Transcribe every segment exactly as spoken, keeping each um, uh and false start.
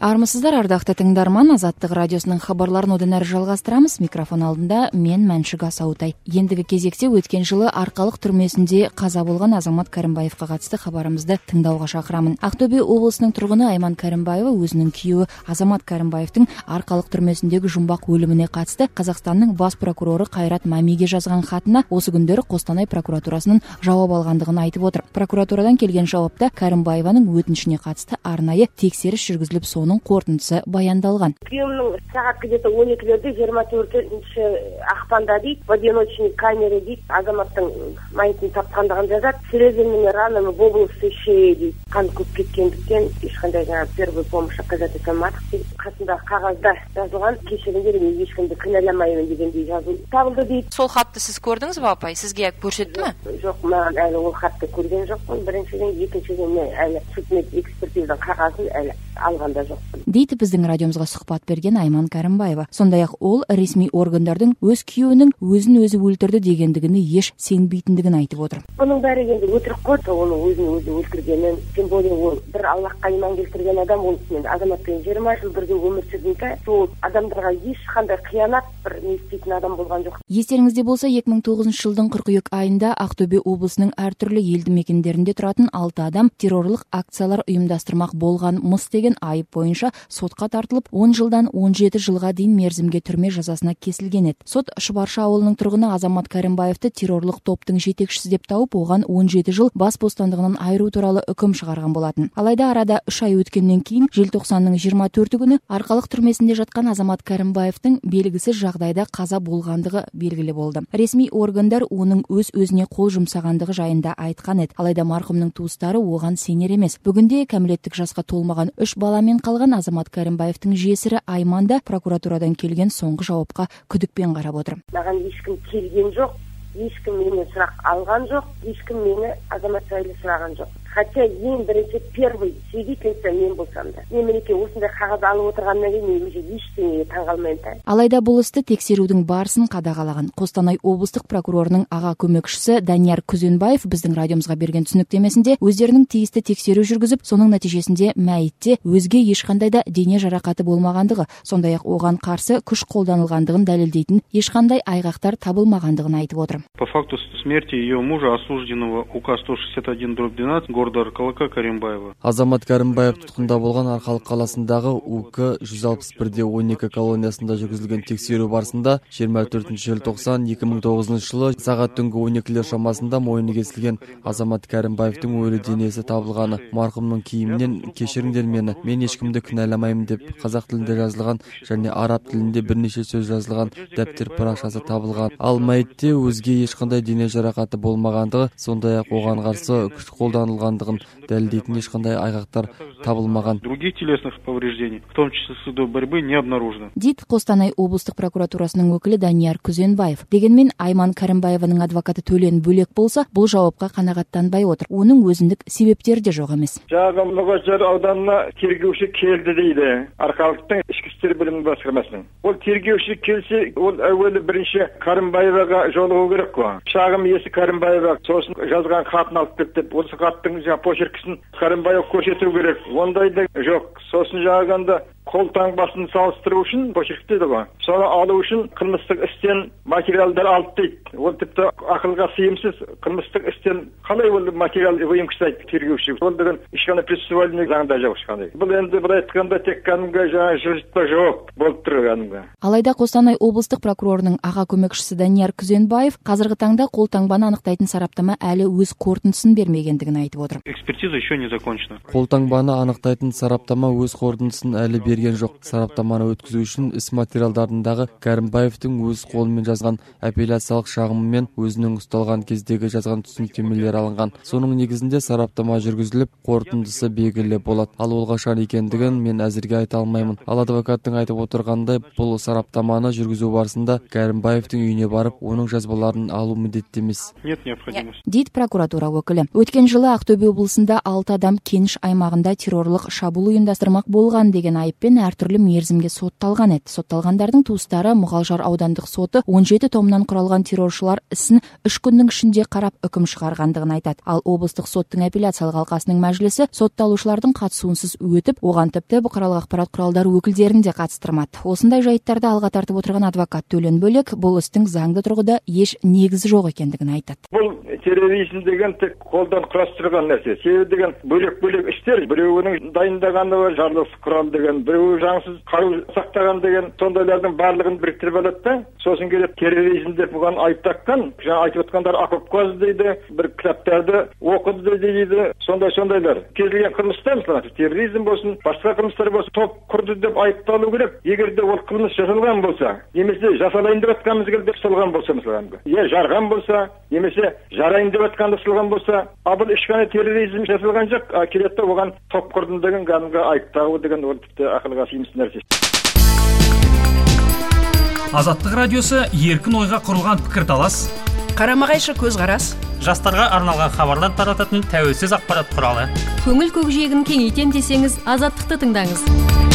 Армысыздар, ардақты тыңдарман, Азаттық радиосының хабарларын одан әрі жалғастырамыз. Микрофон алдында мен Мәншүк Асаутай. Ендігі кезекте өткен жылы Арқалық түрмесінде қаза болған Азамат Кәрімбаевқа қатысты хабарымызды тыңдауға шақырамын. Ақтөбе облысының тұрғыны Айман Кәрімбаева өзінің күйеуі Азамат Кәрімбаевтың Арқалық түрмесіндегі жұмбақ өліміне қатысты Қазақстанның бас прокуроры Қайрат Мәмиге жазған хатына осы күндері Қостанай прокуратурасының жауап алғандығын айтып отыр. Прокуратурадан келген жауапта Кәрімбаеваның өтінішіне қатысты арнайы тексеріс жүргізіліп, соның қорытындысы баяндалған. Күйеуімнің сағат где-то он екілерде жиырма төртінші ақпанда дейді, в одиночной камере дейді, Азаматтың мәйітін тапқандығын жазады. Срезанными ранами в области шеи дейді. Қан көп кеткендіктен ешқандай жаңа первый помощь оказать ете алмадық дейді. Қасындағы қағазда жазылған, кешіріңдер, мен ешкімді кінәламаймын дегендей жазу табылды дейді. Сол хатты сіз көрдіңіз бе, апай? Сізге көрсетті ме? Жоқ, маған әлі ол хатты көрген жоқпын. Біріншіден, екіншіден мен әлі судмед экспертизадан қағазын әлі алғанда жоқпын. Дейді біздің радиомызға сұхбат берген Айман Кәрімбаева. Сондай-ақ ол ресми органдардың өз күйеуінің өзін өзі өлтірді дегендігіне еш сенбейтіндігін айтып отыр. Бұның бәрі енді өтірік қой, оның өзін өзі өлтіргенін, тем более ол бір Аллахқа иман келтірген адам ол мен Азаматпен жиырма жыл бірге өмір сүрдім де, сол адамдарға ешқандай қиянат бір не істейтін адам болған жоқ. Естеріңізде болса, екі мың тоғызыншы жылдың қыркүйек айында Ақтөбе облысының әртүрлі елді мекендерінде тұратын алты адам террорлық акциялар ұйымдастырмақ болған мыс деген айып бойынша сотқа тартылып, он жылдан он жеті жылға дейін мерзімге түрме жазасына кесілген еді. Сот Шұбаршы ауылының тұрғыны Азамат Кәрімбаевты террорлық топтың жетекшісі деп тауып, оған он жеті жыл бас бостандығынан айыру туралы үкім шығарған болатын. Алайда арада үш ай өткеннен кейін желтоқсанның жиырма төрті күні Арқалық түрмесінде жатқан Азамат Кәрімбаевтың белгісіз жағдайда қаза болғандығы белгілі болды. Ресми органдар оның өз-өзіне қол жұмсағандығы жайында айтқан еді. Алайда марқұмның туыстары оған сенер емес. Бүгінде кәмелеттік жасқа толмаған үш баламен қалған Азамат Кәрімбаевтың жесірі Айманда прокуратурадан келген соңғы жауапқа күдікпен қарап отыр. Маған ешкім келген жоқ, ешкім менен сұрақ алған жоқ, ешкім мені Азамат жайлы сұраған жоқ. Хотя ең бірінші первый свидетельство мен болсам да. Мемлекет осындай қағаз алып отырғаннан кейін мен уже ештеңеге таңғалмаймын. Алайда бұл істі тексерудің барысын қадағалаған Қостанай облыстық прокурорының аға көмекшісі Данияр Күзенбаев біздің радиомызға берген түсініктемесінде өздерінің тиісті тексеру жүргізіп, соның нәтижесінде мәйітте өзге ешқандай да дене жарақаты болмағандығы, сондай-ақ оған қарсы күш қолданылғандығын дәлелдейтін ешқандай айғақтар табылмағандығын айтып отыр. По факту смерти ее мужа, осужденного УК сто шестьдесят один дробь двенадцать города Арқалыққа Кәрімбаева. Азамат Кәрімбаев тұтқында болған Арқалық қаласындағы УК жүз алпыс бірде он екі колониясында жүргізілген тексеру барысында жиырма төртінші желтоқсан екі мың тоғызыншы жылы сағат түнгі он екілер шамасында мойны кесілген Азамат Кәрімбаевтың өлі денесі табылғаны. Марқұмның киімінен кешіріңдер мені, мен ешкімді кінәламаймын деп қазақ тілінде жазылған және араб тілінде бірнеше сөз жазылған дәптер парақшасы табылған. Ал мәйітте өзге ешқандай дене жарақаты болмағандығы, сондай-ақ оған қарсы күш қолданылғандығын дәлелдейтін ешқандай айғақтар табылмаған. Других телесных повреждений, в том числе следов борьбы, не обнаружено. Дейді Қостанай облыстық прокуратурасының өкілі Данияр Күзенбаев. Дегенмен Айман Кәрімбаеваның адвокаты Төлен Бөлек болса, бұл жауапқа қанағаттанбай отыр. Оның өзіндік себептері де жоқ емес. Жаңа Мұғажар ауданына тергеуші келді дейді. Арқалықтың ішкі істер бөлімінің басқармасының. Ол тергеуші келсе, ол әуелі бірінші Кәрімбаеваға жолығу керек қой. Шағым иесі Кәрімбаева сосын жазған хатын алып кетті. Осы хаттың жаңа почеркісін Кәрімбаев көрсету керек. Ондай да жоқ. Сосын жағында қолтаңбасын салыстыру үшін почеркті де ғой. Соны алу үшін қылмыстық істен материалдар алып дейді. Ол тіпті ақылға сыйымсыз қылмыстық істен қалай ол материал выемкістайды тергеуші. Ол деген ешқандай процессуальный заңда жоқ ешқандай. Бұл енді былай айтқанда тек кәдімгі жаңа жылжытпа жоқ болып тұр кәдімгі. Алайда Қостанай облыстық прокурорының аға көмекшісі Данияр Күзенбаев қазіргі таңда қолтаңбаны анықтайтын сараптама әлі өз қорытындысын бермегендігін айтып отыр. Экспертиза еще не закончена. Қолтаңбаны анықтайтын сараптама өз қорытындысын әлі берген жоқ. Сараптаманы өткізу үшін іс материалдарындағы Кәрімбаевтың өз қолымен жазған апелляциялық шағымы мен өзінің ұсталған кездегі жазған түсініктемелері алынған. Соның негізінде сараптама жүргізіліп, қорытындысы белгілі болады. Ал ол қашан екендігін мен әзірге айта алмаймын. Ал адвокаттың айтып отырғандай, бұл сараптаманы жүргізу барысында Кәрімбаевтың үйіне барып, оның жазбаларын алу міндетті емес. Нет необходимости. Дейді прокуратура өкілі. Өткен жылы Ақтөбе облысында алты адам Кеніш аймағында террорлық шабуыл ұйымдастырмақ болған деген айып айыппен әртүрлі мерзімге сотталған еді. Сотталғандардың туыстары Мұғалжар аудандық соты он жеті томнан құралған терроршылар ісін үш күннің ішінде қарап үкім шығарғандығын айтады. Ал облыстық соттың апелляциялық алқасының мәжілісі сотталушылардың қатысуынсыз өтіп, оған тіпті бұқаралық ақпарат құралдары өкілдерін де қатыстырмады. Осындай жайттарды алға тартып отырған адвокат Төлен Бөлек бұл істің заңды тұрғыда еш негізі жоқ екендігін айтады. Бұл терроризм деген тек қолдан құрастырған нәрсе. Себебі деген бөлек-бөлек іштер. Біреуінің дайындағаны бар, жарылғыш құрал деген, біреуі заңсыз қару сақтаған деген, сондайлардың барлығын біріктіріп алады да, сосын келіп терроризм деп бұған айып таққан. Жаңа айтып отқандар окопкоз дейді, бір кітаптарды оқыды дейді, сондай-сондайлар. Кез келген қылмыста, мысалы, терроризм болсын, басқа қылмыстар болсын, топ құрды деп айыпталу керек. Егер де ол қылмыс жасалған болса, немесе жасалайын деп жатқан мезгілде жасалған болса, мысалы, я жарған болса, немесе жарайын деп жатқанда жасалған болса, а бұл ешқандай терроризм жасалған жоқ, а келеді оған топ құрдым деген кәдімгі айып тағу деген ол тіпті ақылға сыйымсыз нәрсе. Азаттық радиосы еркін ойға құрылған пікірталас, қарама-қайшы көзқарас, жастарға арналған хабарлар тарататын тәуелсіз ақпарат құралы. Көңіл көкжиегін кеңейтем десеңіз, Азаттықты тыңдаңыз.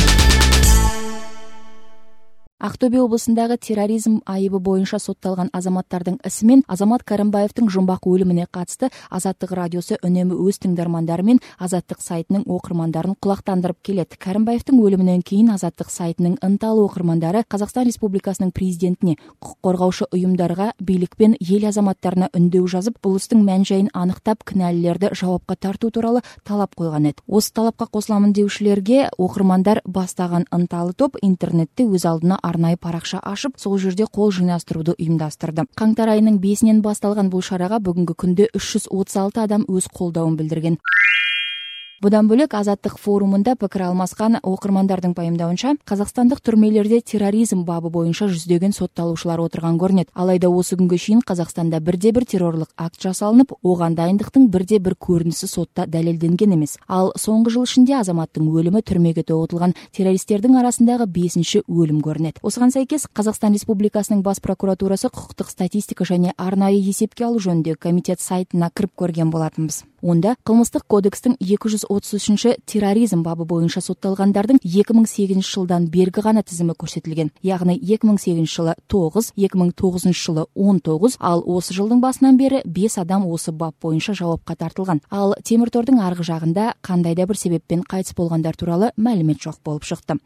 Ақтөбе облысындағы терроризм айыбы бойынша сотталған азаматтардың ісімен Азамат Кәрімбаевтың жұмбақ өліміне қатысты Азаттық радиосы үнемі өз тыңдармандары мен Азаттық сайтының оқырмандарын құлақтандырып келеді. Кәрімбаевтың өлімінен кейін Азаттық сайтының ынталы оқырмандары Қазақстан Республикасының президентіне, құқық қорғаушы ұйымдарға, билік пен ел азаматтарына үндеу жазып, бұл істің мән-жайын анықтап, кінәлілерді жауапқа тарту туралы талап қойған еді. Осы талапқа қосыламын деушілерге оқырмандар бастаған ынталы топ интернетте өз алдына арнайы парақша ашып, сол жерде қол жинастыруды ұйымдастырды. Қаңтар айының бесінен басталған бұл шараға бүгінгі күнде үш жүз отыз алты адам өз қолдауын білдірген. Бұдан бөлек Азаттық форумында пікір алмасқан оқырмандардың пайымдауынша, қазақстандық түрмелерде терроризм бабы бойынша жүздеген сотталушылар отырған көрінеді. Алайда осы күнге шейін Қазақстанда бірде-бір террорлық акт жасалынып, оған дайындықтың бірде-бір көрінісі сотта дәлелденген емес. Ал соңғы жыл ішінде азаматтың өлімі түрмеге тоғытылған террористердің арасындағы бесінші өлім көрінеді. Осыған сәйкес Қазақстан Республикасының бас прокуратурасы құқықтық статистика және арнайы есепке алу жөніндегі комитет сайтына кіріп көрген болатынбыз. Онда қылмыстық кодекстің екі жүз отыз үшінші терроризм бабы бойынша сотталғандардың екі мың сегізінші жылдан бергі ғана тізімі көрсетілген. Яғни екі мың сегізінші жылы тоғыз, екі мың тоғызыншы жылы он тоғыз, ал осы жылдың басынан бері бес адам осы бап бойынша жауапқа тартылған. Ал темір тордың арғы жағында қандай да бір себеппен қайтыс болғандар туралы мәлімет жоқ болып шықты.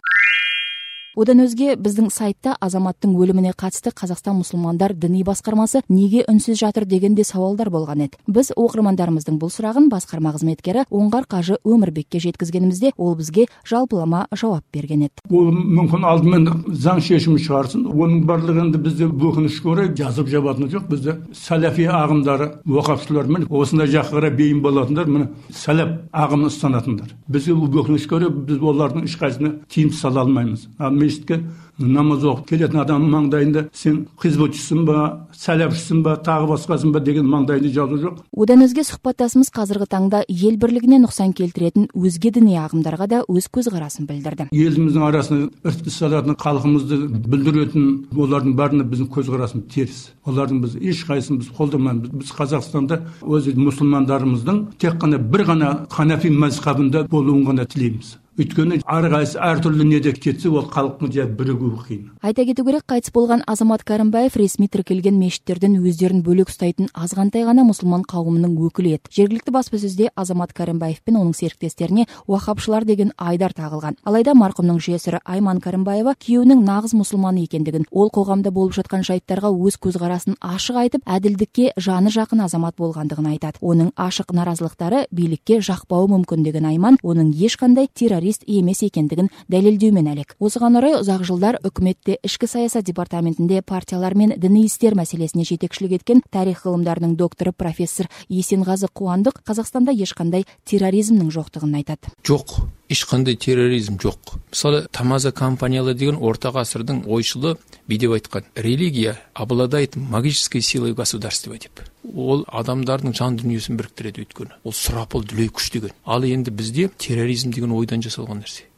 Одан өзге біздің сайтта азаматтың өліміне қатысты Қазақстан мұсылмандар діни басқармасы неге үнсіз жатыр дегенде сауалдар болған еді. Біз оқырмандарымыздың бұл сұрағын басқарма қызметкері Оңғар Қажы Өмірбекке жеткізгенімізде, ол бізге жалпылама жауап берген еді. Ол мүмкін алдымен заң шешімі шығарсын. Оның барлығында бізде өкінішке орай жазып жабатыны жоқ. Бізде сәләфи ағымдары, уақапшылар мен осындай жаққа бейім болатындар, міне сәләп ағымын ұстанатындар. Бізге өкінішке орай біз олардың ешқайсысына тиым сала алмаймыз. Мешітке намаз оқып келетін адам маңдайында сен хизбутшысың ба, сәләпшісің ба, тағы басқасың ба деген маңдайында жазу жоқ. Одан өзге сұхбаттасымыз қазіргі таңда ел бірлігіне нұқсан келтіретін өзге діни ағымдарға да өз көзқарасын білдірді. Еліміздің арасында іріткі салатын, халқымызды бүлдіретін олардың бәріне біздің көзқарасымыз теріс. Олардың біз ешқайсысын біз қолдамаймыз. Біз Қазақстанда өз мұсылмандарымыздың тек қана бір ғана ханафи мазхабында болуын ғана тілейміз. Өйткені әрқайсысы әртүрлі неде кетсе, ол халықтың жай бірігуі қиын. Айта кету керек, қайтыс болған Азамат Кәрімбаев ресми тіркелген мешіттерден өздерін бөлек ұстайтын азғантай ғана мұсылман қауымының өкілі еді. Жергілікті баспасөзде Азамат Кәрімбаев пен оның серіктестеріне уахапшылар деген айдар тағылған. Алайда марқұмның жесірі Айман Кәрімбаева күйеуінің нағыз мұсылманы екендігін, ол қоғамда болып жатқан жайттарға өз көзқарасын ашық айтып, әділдікке жаны жақын азамат болғандығын айтады. Оның ашық наразылықтары билікке жақпауы мүмкін деген Айман, оның ешқандай террорист емес екендігін дәлелдеумен әлек. Осыған орай ұзақ жылдар үкіметте ішкі саясат департаментінде партиялар мен діни істер мәселесіне жетекшілік еткен тарих ғылымдарының докторы профессор Есенғазы Қуандық Қазақстанда ешқандай терроризмнің жоқтығын айтады. Жоқ, ешқандай терроризм жоқ. Мысалы, Тамаза компаниялы деген орта ғасырдың ойшылы бидеп айтқан, религия обладает магической силой государства деп. Ол адамдардың жан дүниесін біріктіреді өйткені. Ол сұрапыл дүлей күш деген. Ал енді бізде терроризм деген ойдан жасалған нәрсе.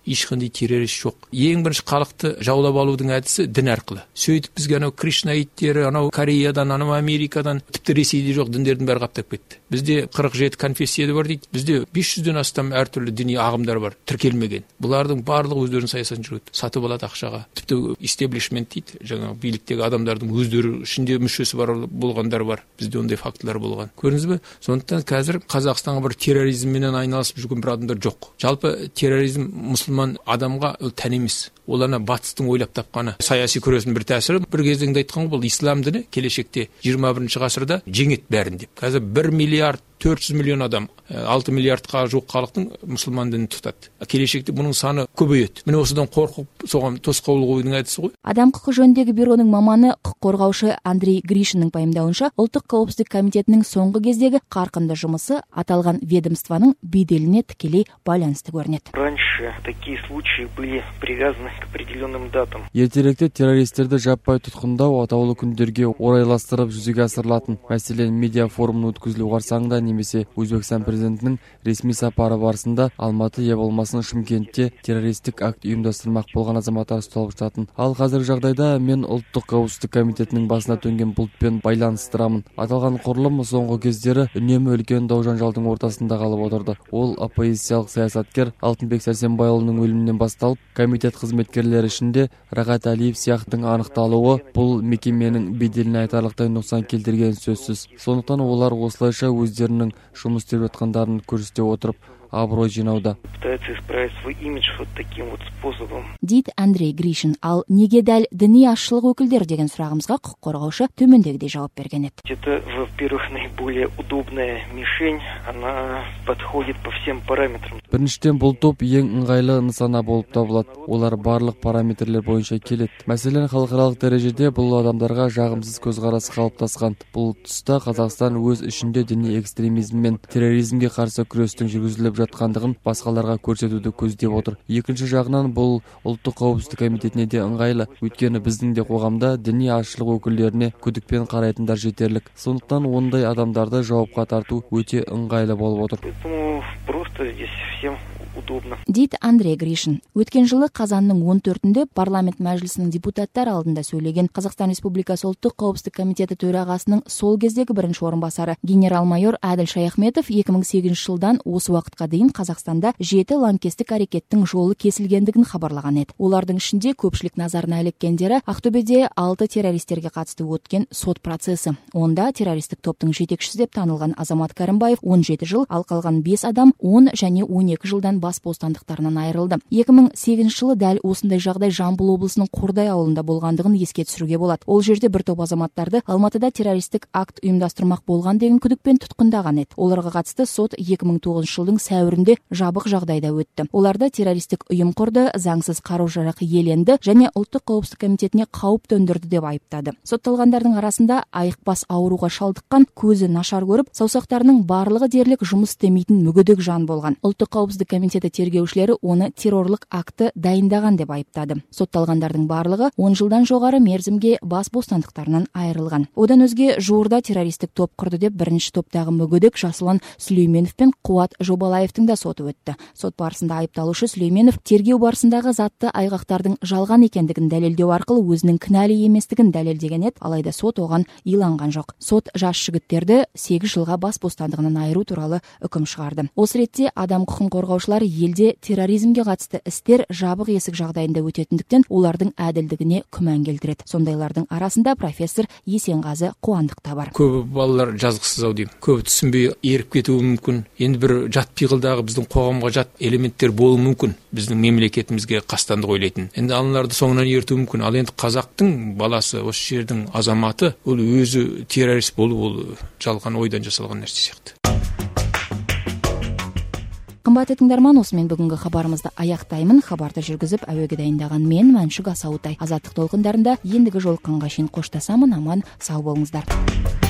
ешқандай террорист жоқ. Ең бірінші халықты жаулап алудың әдісі дін арқылы. Сөйтіп бізге анау кришнаиттері, анау Кореядан, анау Америкадан, тіпті Ресейде жоқ діндердің бәрі қаптап кетті. Бізде қырық жеті конфессия бар дейді. Бізде бес жүзден астам әртүрлі діни ағымдар бар, тіркелмеген. Бұлардың барлығы өздерінің саясатын жүргізеді. Сатып алады ақшаға. Тіпті истеблишмент дейді, жаңағы биліктегі адамдардың өздері ішінде мүшесі бар болғандар бар. Бізде ондай фактылар болған. Көрдіңіз бе? Сондықтан қазір Қазақстанға бір терроризммен айналысып жүрген бір адамдар жоқ. Жалпы терроризм мұсылман адамға тән емес. Оларына батыстың ойлап тапқаны саяси күрестің бір тәсірі. Бір кезеңде айтқан бұл ислам діні келешекте жиырма бірінші ғасырда жеңет бәрін деп. Қазір бір миллиард төрт жүз миллион адам, алты миллиардқа жуық халықтың мұсылман дінін тұтады. Келешекте бұның саны көбейеді. Міне осыдан қорқып соған тосқауыл қоюдың әдісі ғой. Адам құқы жөніндегі бюроның маманы, құқық қорғаушы Андрей Гришиннің пайымдауынша, ұлттық қауіпсіздік комитетінің соңғы кездегі қарқынды жұмысы аталған ведомствоның беделіне тікелей байланысты көрінеді. Раньше такие случаи были привязаны к определенным датам. Ертеректе террористерді жаппай тұтқындау атаулы күндерге орайластырып жүзеге асырылатын. Мәселен, медиа форумын өткізілу қарсаңында немесе Өзбекстан президентінің ресми сапары барысында Алматы я болмасын Шымкентте террористік акт ұйымдастырмақ болған азаматтар ұсталып жататын. Ал қазіргі жағдайда мен ұлттық қауіпсіздік комитетінің басына төнген бұлтпен байланыстырамын. Аталған құрылым соңғы кездері үнемі үлкен дау-жанжалдың ортасында қалып отырды. Ол оппозициялық саясаткер Алтынбек Сәрсенбайұлының өлімінен басталып, комитет қызметкерлері ішінде Рағат Әлиев сияқтың анықталуы бұл мекеменің беделіне айтарлықтай нұқсан келтірген сөзсіз. Сондықтан олар осылайша өздерінің жұмыс істеп жатқандарын көрсете отырып абырой жинауда. Пытается исправить свой имидж вот таким вот способом. Дейді Андрей Гришин. Ал неге дәл діни азшылық өкілдері деген сұрағымызға құқық қорғаушы төмендегідей жауап берген еді. Это, во-первых, наиболее удобная мишень, она подходит по всем параметрам. Біріншіден, бұл топ ең ыңғайлы нысана болып табылады. Олар барлық параметрлер бойынша келеді. Мәселен, халықаралық дәрежеде бұл адамдарға жағымсыз көзқарас қалыптасқан. Бұл тұста Қазақстан өз ішінде діни экстремизм мен терроризмге қарсы күрестің жүргізіліп жатқандығын басқаларға көрсетуді көздеп отыр. Екінші жағынан бұл ұлттық қауіпсіздік комитетіне де ыңғайлы. Өйткені біздің де қоғамда діни азшылық өкілдеріне күдікпен қарайтындар жетерлік. Сондықтан ондай адамдарды жауапқа тарту өте ыңғайлы болып отыр. Поэтому просто здесь всем удобно. Дейді Андрей Гришин. Өткен жылы қазанның он төртінде парламент мәжілісінің депутаттар алдында сөйлеген Қазақстан Республикасы ұлттық қауіпсіздік комитеті төрағасының сол кездегі бірінші орынбасары генерал-майор Әділ Шаяхметов екі мың сегізінші жылдан осы уақытқа дейін Қазақстанда жеті лаңкестік әрекеттің жолы кесілгендігін хабарлаған еді. Олардың ішінде көпшілік назарына іліккендері Ақтөбеде алты террористерге қатысты өткен сот процесі. Онда террористік топтың жетекшісі деп танылған Азамат Кәрімбаев он жеті жыл, ал қалған бес адам он және он екі жылдан бас бостандықтарынан айырылды. екі мың сегізінші жылы дәл осындай жағдай Жамбыл облысының Қордай ауылында болғандығын еске түсіруге болады. Ол жерде бір топ азаматтарды Алматыда террористік акт ұйымдастырмақ болған деген күдікпен тұтқындаған еді. Оларға қатысты сот екі мың тоғызыншы жылдың сәуірінде жабық жағдайда өтті. Оларды террористік ұйым құрды, заңсыз қару-жарақ иеленді және ұлттық қауіпсіздік комитетіне қауіп төндірді деп айыптады. Сотталғандардың арасында айықпас ауруға шалдыққан, көзі нашар көріп, саусақтарының барлығы дерлік жұмыс істемейтін мүгедек жан болған. Ұлттық қауіпсіздік комитеті тергеушілері оны террорлық акты дайындаған деп айыптады. Сотталғандардың барлығы он жылдан жоғары мерзімге бас бостандықтарынан айырылған. Одан өзге жуырда террористік топ құрды деп бірінші топтағы мүгедек Жасұлан Сүлейменов пен Қуат Жобалаевтың да соты өтті. Сот барысында айыпталушы Сүлейменов тергеу барысындағы затты айғақтардың жалған екендігін дәлелдеу арқылы өзінің кінәлі еместігін дәлелдеген еді, алайда сот оған иланған жоқ. Сот жас жігіттерді сегіз жылға бас бостандығынан айыру туралы үкім шығарды. Осы ретте адам құқын қорғаушылар елде терроризмге қатысты істер жабық есік жағдайында өтетіндіктен олардың әділдігіне күмән келтіреді. Сондайлардың арасында профессор Есенғазы Қуандық та бар. Көбі балалар жазықсыз ау деймін. Көбі түсінбей еріп кетуі мүмкін. Енді бір жат пиғылдағы біздің қоғамға жат элементтер болуы мүмкін. Біздің мемлекетімізге қастандық ойлайтын. Енді аналарды соңынан ертуі мүмкін. Ал енді қазақтың баласы, осы жердің азаматы, ол өзі террорист болу, ол жалған ойдан жасалған нәрсе сияқты. Қымбатты тыңдарман, осымен бүгінгі хабарымызды аяқтаймын. Хабарды жүргізіп әуеге дайындаған мен Мәншүк Асауытай. Азаттық толқындарында ендігі жолыққанға шейін қоштасамын. Аман сау болыңыздар.